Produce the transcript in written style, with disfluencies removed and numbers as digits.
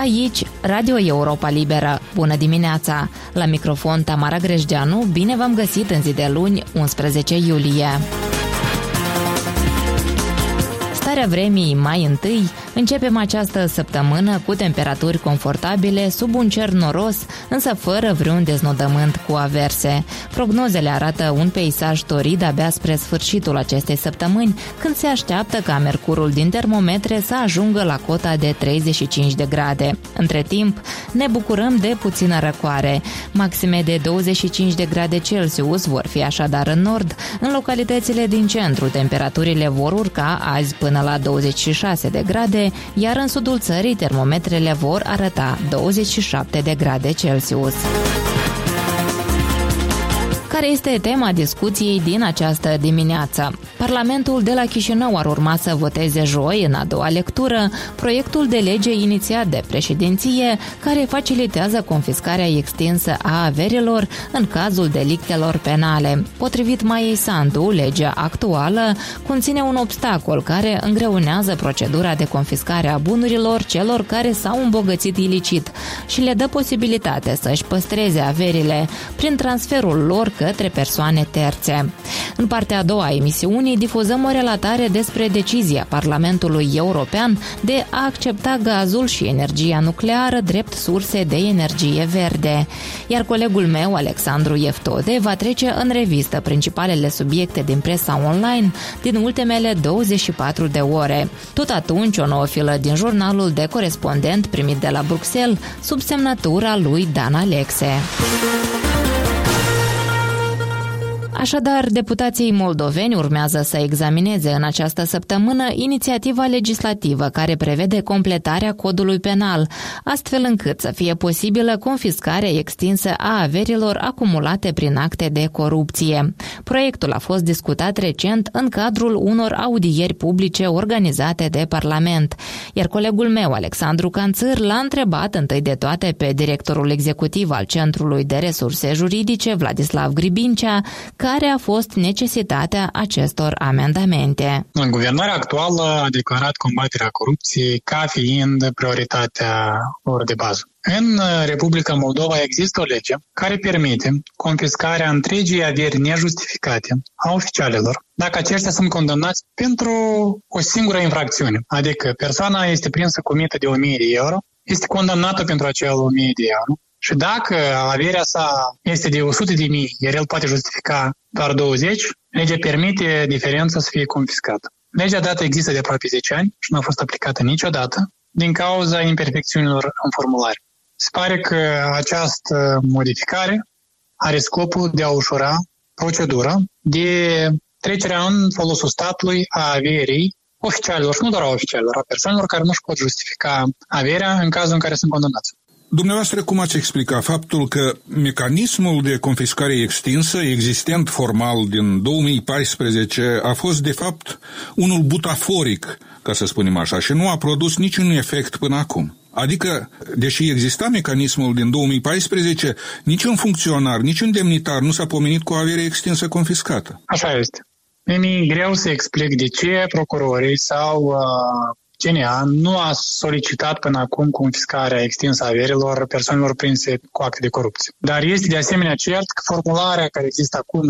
Aici, Radio Europa Liberă. Bună dimineața! La microfon Tamara Grejdeanu, bine v-am găsit în zi de luni, 11 iulie. Starea vremii mai întâi, începem această săptămână cu temperaturi confortabile, sub un cer noros, însă fără vreun deznodământ cu averse. Prognozele arată un peisaj torid abia spre sfârșitul acestei săptămâni, când se așteaptă ca mercurul din termometre să ajungă la cota de 35 de grade. Între timp, ne bucurăm de puțină răcoare. Maxime de 25 de grade Celsius vor fi așadar în nord. În localitățile din centru, temperaturile vor urca azi până la 26 de grade, iar în sudul țării termometrele vor arăta 27 de grade Celsius. Care este tema discuției din această dimineață? Parlamentul de la Chișinău ar urma să voteze joi, în a doua lectură, proiectul de lege inițiat de președinție care facilitează confiscarea extinsă a averilor în cazul delictelor penale. Potrivit Maiei Sandu, legea actuală conține un obstacol care îngreunează procedura de confiscare a bunurilor celor care s-au îmbogățit ilicit și le dă posibilitate să-și păstreze averile prin transferul lor către persoane terțe. În partea a doua a emisiunii difuzăm o relatare despre decizia Parlamentului European de a accepta gazul și energia nucleară drept surse de energie verde. Iar colegul meu, Alexandru Eftode, va trece în revistă principalele subiecte din presa online din ultimele 24 de ore. Tot atunci, o nouă filă din jurnalul de corespondent primit de la Bruxelles, sub semnătura lui Dan Alexe. Așadar, deputații moldoveni urmează să examineze în această săptămână inițiativa legislativă care prevede completarea codului penal, astfel încât să fie posibilă confiscarea extinsă a averilor acumulate prin acte de corupție. Proiectul a fost discutat recent în cadrul unor audieri publice organizate de Parlament, iar colegul meu, Alexandru Canțâr, l-a întrebat întâi de toate pe directorul executiv al Centrului de Resurse Juridice, Vladislav Gribincea, care a fost necesitatea acestor amendamente. Guvernarea actuală a declarat combaterea corupției ca fiind prioritatea lor de bază. În Republica Moldova există o lege care permite confiscarea întregii averi nejustificate a oficialilor dacă aceștia sunt condamnați pentru o singură infracțiune, adică persoana este prinsă cu mită de 1000 de euro, este condamnată pentru acel 1000 de euro. Și dacă averea sa este de 100.000, iar el poate justifica doar 20, legea permite diferența să fie confiscată. Legea dată există de aproape 10 ani și nu a fost aplicată niciodată din cauza imperfecțiunilor în formulare. Se pare că această modificare are scopul de a ușura procedura de trecerea în folosul statului a averii oficialilor și nu doar a oficialilor, a persoanelor care nu-și pot justifica averea în cazul în care sunt condamnați. Dumneavoastră, cum ați explica faptul că mecanismul de confiscare extinsă, existent formal din 2014, a fost de fapt unul butaforic, ca să spunem așa, și nu a produs niciun efect până acum? Adică, deși exista mecanismul din 2014, niciun funcționar, niciun demnitar nu s-a pomenit cu o avere extinsă confiscată. Așa este. Mi-e greu să explic de ce procurorii sau CNA nu a solicitat până acum confiscarea extinsă a averilor persoanelor prinse cu acte de corupție. Dar este de asemenea cert că formularea care există acum